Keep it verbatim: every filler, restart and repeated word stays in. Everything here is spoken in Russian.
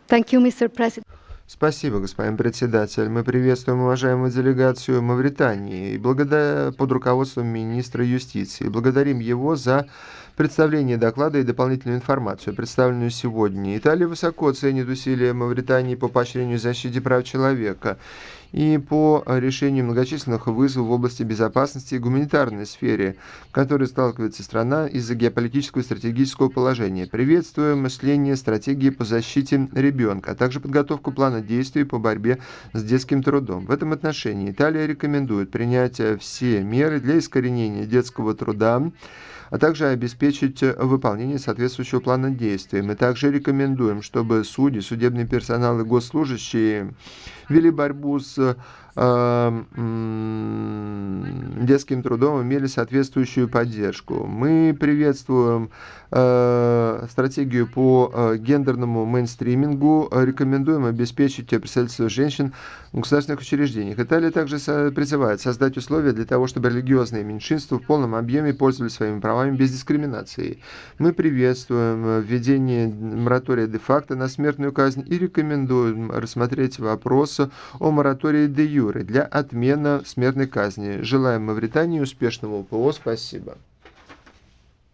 Thank you, мистер President. Спасибо, господин председатель. Мы приветствуем уважаемую делегацию Мавритании и благодаря под руководством министра юстиции. Благодарим его за представление доклада и дополнительную информацию, представленную сегодня. Италия высоко ценит усилия Мавритании по поощрению и защите прав человека и по решению многочисленных вызовов в области безопасности и гуманитарной сфере, в которой сталкивается страна из-за геополитического и стратегического положения. Приветствуем мышление стратегии по защите ребенка, а также подготовку плана действий по борьбе с детским трудом. В этом отношении Италия рекомендует принять все меры для искоренения детского труда, а также обеспечить выполнение соответствующего плана действий. Мы также рекомендуем, чтобы судьи, судебный персонал и госслужащие вели борьбу с э, детским трудом, имели соответствующую поддержку. Мы приветствуем э, стратегию по э, гендерному мейнстримингу, рекомендуем обеспечить представительство женщин в государственных учреждениях. Италия также со- призывает создать условия для того, чтобы религиозные меньшинства в полном объеме пользовались своими правами без дискриминации. Мы приветствуем введение моратория де-факто на смертную казнь и рекомендуем рассмотреть вопрос о моратории де-юре для отмены смертной казни. Желаем Мавритании успешного ПО. Спасибо.